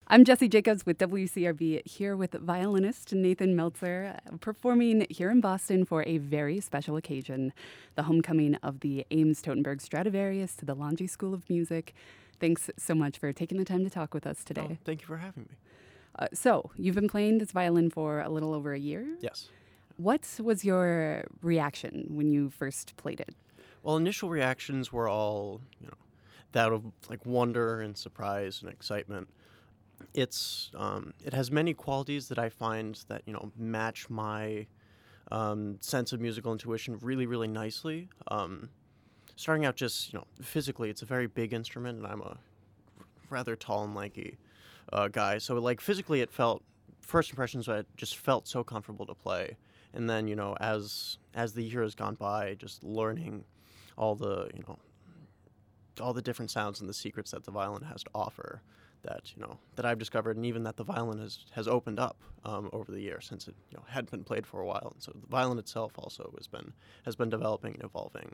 I'm Jesse Jacobs with WCRB, here with violinist Nathan Meltzer, performing here in Boston for a very special occasion, the homecoming of the Ames Totenberg Stradivarius to the Laundry School of Music. Thanks so much for taking the time to talk with us today. Oh, thank you for having me. So, you've been playing this violin for a little over a year? Yes. What was your reaction when you first played it? Well, initial reactions were all, that of like wonder and surprise and excitement. It has many qualities that I find that, match my sense of musical intuition really, really nicely. Starting out just, physically, it's a very big instrument, and I'm a rather tall and lanky guy. So, like, physically it felt, first impressions, it just felt so comfortable to play. And then, as the year has gone by, just learning all the, all the different sounds and the secrets that the violin has to offer that, that I've discovered, and even that the violin has opened up over the years since it, had been played for a while. And so the violin itself also has been developing and evolving.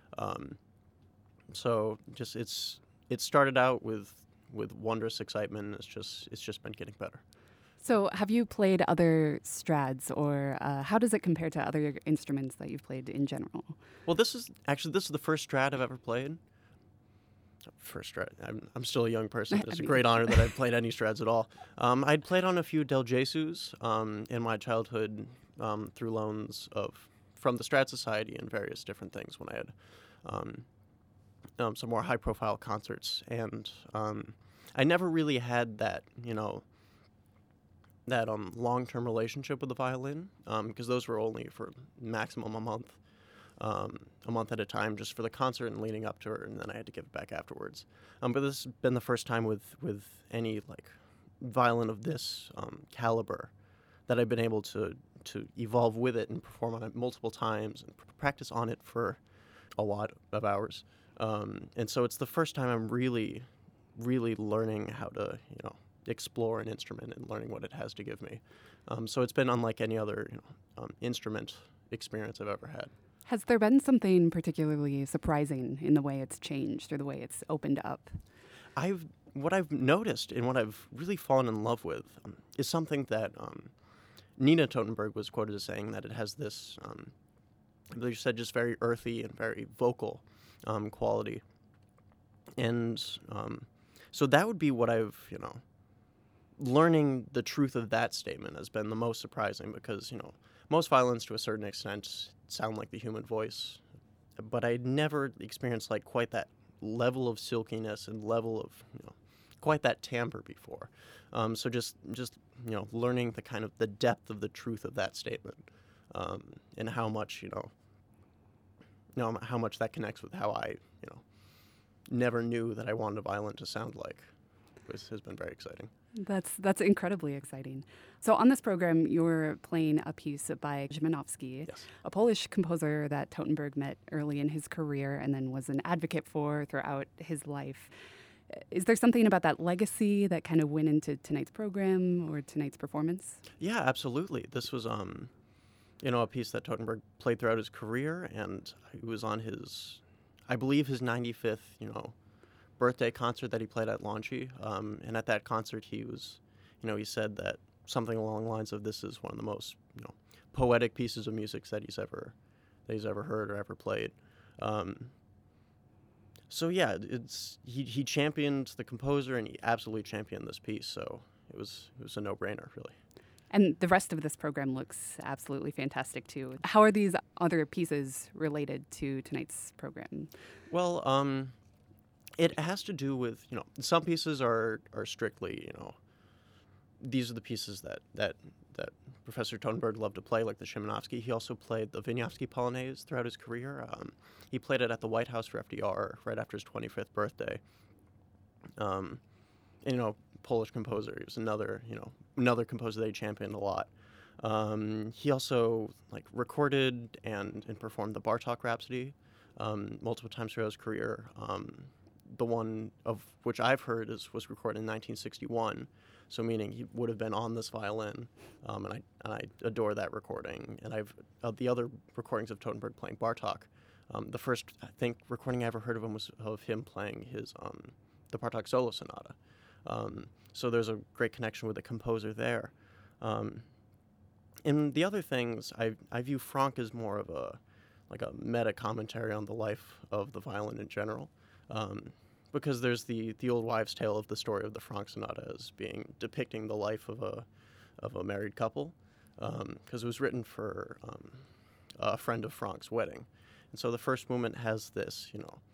So just it started out with wondrous excitement, and it's just been getting better. So have you played other Strads, or how does it compare to other instruments that you've played in general? Well, this is the first Strad I've ever played. First Strad. I'm still a young person. It's a great honor that I've played any Strads at all. I'd played on a few Del Jesus in my childhood through loans from the Strad Society and various different things when I had some more high-profile concerts. And I never really had that, that long-term relationship with the violin, because those were only for maximum a month at a time, just for the concert and leading up to her, and then I had to give it back afterwards. But this has been the first time with any like violin of this caliber that I've been able to evolve with it and perform on it multiple times and practice on it for a lot of hours. And so it's the first time I'm really, really learning how to, explore an instrument and learning what it has to give me. So it's been unlike any other instrument experience I've ever had. Has there been something particularly surprising in the way it's changed or the way it's opened up? What I've noticed and what I've really fallen in love with is something that Nina Totenberg was quoted as saying, that it has this, I believe she said, just very earthy and very vocal quality. And so that would be what I've, learning the truth of that statement has been the most surprising, because, most violins to a certain extent sound like the human voice, but I'd never experienced like quite that level of silkiness and level of, quite that timbre before. So just learning the kind of the depth of the truth of that statement, and how much, how much that connects with how I, never knew that I wanted a violin to sound like, has been very exciting. That's incredibly exciting. So on this program, you're playing a piece by Szymanowski, Yes. a Polish composer that Totenberg met early in his career and then was an advocate for throughout his life. Is there something about that legacy that kind of went into tonight's program or tonight's performance? Yeah, absolutely. This was, a piece that Totenberg played throughout his career, and it was on his, I believe, his 95th, birthday concert that he played at Launchie. And at that concert, he was, he said that something along the lines of, this is one of the most, poetic pieces of music that he's ever heard or ever played. So yeah, he championed the composer, and he absolutely championed this piece. So it was a no-brainer, really. And the rest of this program looks absolutely fantastic too. How are these other pieces related to tonight's program? Well, it has to do with, some pieces are strictly, these are the pieces that Professor Totenberg loved to play, like the Szymanowski. He also played the Wieniawski Polonaise throughout his career. He played it at the White House for FDR right after his 25th birthday. And, Polish composer. He was another composer that he championed a lot. He also recorded and performed the Bartók Rhapsody multiple times throughout his career. The one of which I've heard was recorded in 1961, so meaning he would have been on this violin, and I adore that recording. And I've the other recordings of Totenberg playing Bartók. The first, I think, recording I ever heard of him was of him playing his the Bartók Solo Sonata. So there's a great connection with the composer there. And the other things, I view Franck as more of a meta commentary on the life of the violin in general, because there's the old wives' tale of the story of the Franck Sonata as being depicting the life of a married couple, because it was written for a friend of Franck's wedding, and so the first movement has this,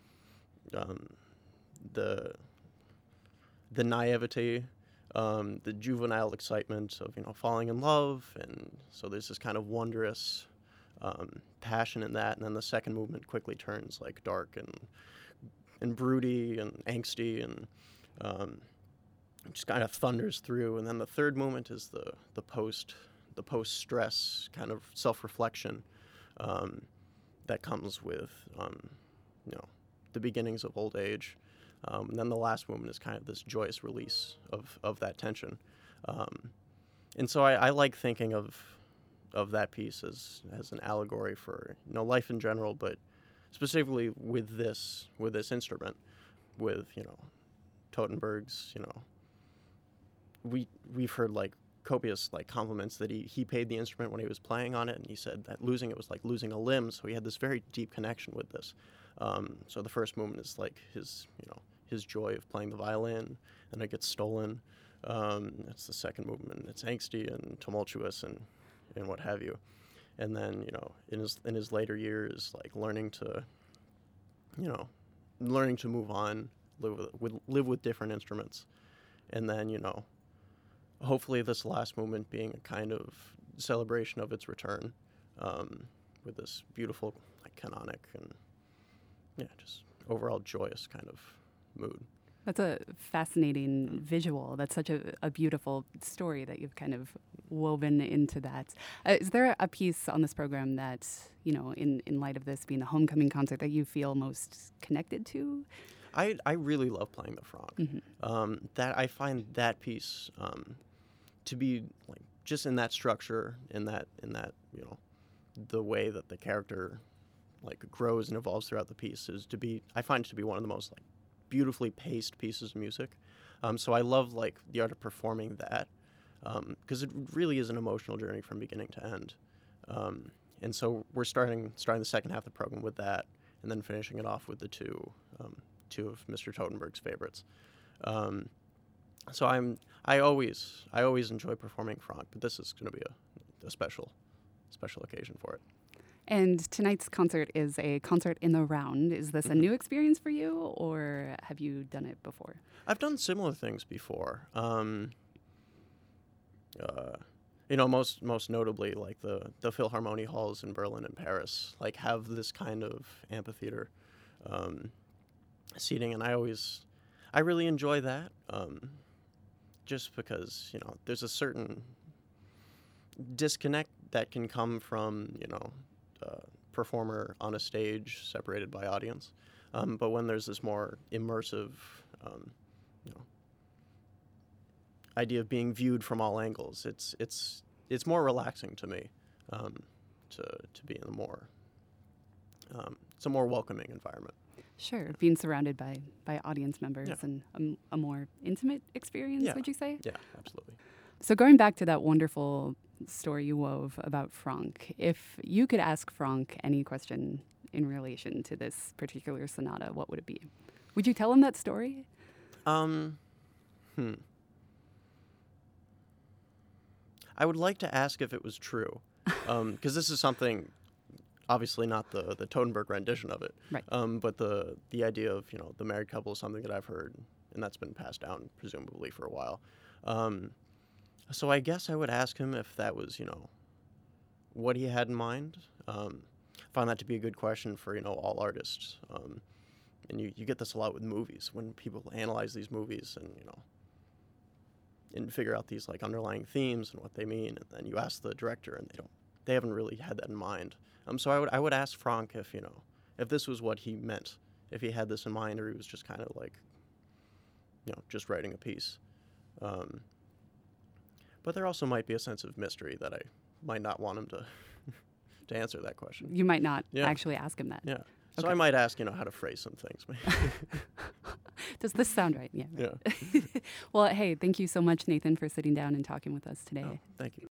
the naivety, the juvenile excitement of falling in love, and so there's this kind of wondrous passion in that, and then the second movement quickly turns like dark and broody and angsty, and just kind of thunders through, and then the third movement is the post stress kind of self-reflection that comes with the beginnings of old age. And then the last movement is kind of this joyous release of that tension. And so I like thinking of that piece as an allegory for life in general, but specifically with this instrument, with Totenberg's. We've heard like copious like compliments that he paid the instrument when he was playing on it, and he said that losing it was like losing a limb. So he had this very deep connection with this. So the first movement is like his joy of playing the violin, and it gets stolen. It's the second movement. It's angsty and tumultuous and what have you. And then in his later years, like learning to move on, live with different instruments, and then hopefully this last movement being a kind of celebration of its return, with this beautiful like canonic and just overall joyous kind of mood. That's a fascinating visual. That's such a beautiful story that you've kind of woven into that. Is there a piece on this program that, in light of this being the homecoming concert, that you feel most connected to? I really love playing the Franck. Mm-hmm. That I find that piece to be like just in that structure, in that the way that the character like grows and evolves throughout the piece I find it to be one of the most like beautifully paced pieces of music. So I love like the art of performing that, because it really is an emotional journey from beginning to end. And so we're starting the second half of the program with that, and then finishing it off with the two of Mr. Totenberg's favorites. So I always enjoy performing Franck, but this is going to be a special occasion for it. And tonight's concert is a concert in the round. Is this a new experience for you, or have you done it before? I've done similar things before. Most notably, like the Philharmonie halls in Berlin and Paris, like have this kind of amphitheater seating, and I really enjoy that, just because there's a certain disconnect that can come from performer on a stage separated by audience, but when there's this more immersive idea of being viewed from all angles, it's more relaxing to me, to be in a more it's a more welcoming environment. Sure, being surrounded by audience members and a more intimate experience, would you say? Yeah, absolutely. So going back to that wonderful story you wove about Franck, if you could ask Franck any question in relation to this particular sonata, what would it be? Would you tell him that story? I would like to ask if it was true, because this is something, obviously not the Totenberg rendition of it, right? But the idea of the married couple is something that I've heard, and that's been passed down presumably for a while. So I guess I would ask him if that was what he had in mind. Found that to be a good question for all artists, and you get this a lot with movies when people analyze these movies and figure out these like underlying themes and what they mean, and then you ask the director and they haven't really had that in mind. So I would ask Franck if this was what he meant, if he had this in mind, or he was just kind of like just writing a piece. But there also might be a sense of mystery that I might not want him to to answer that question. You might not actually ask him that. Yeah. So Okay. I might ask, how to phrase some things. Does this sound right? Yeah. Yeah. Well, hey, thank you so much, Nathan, for sitting down and talking with us today. Oh, thank you.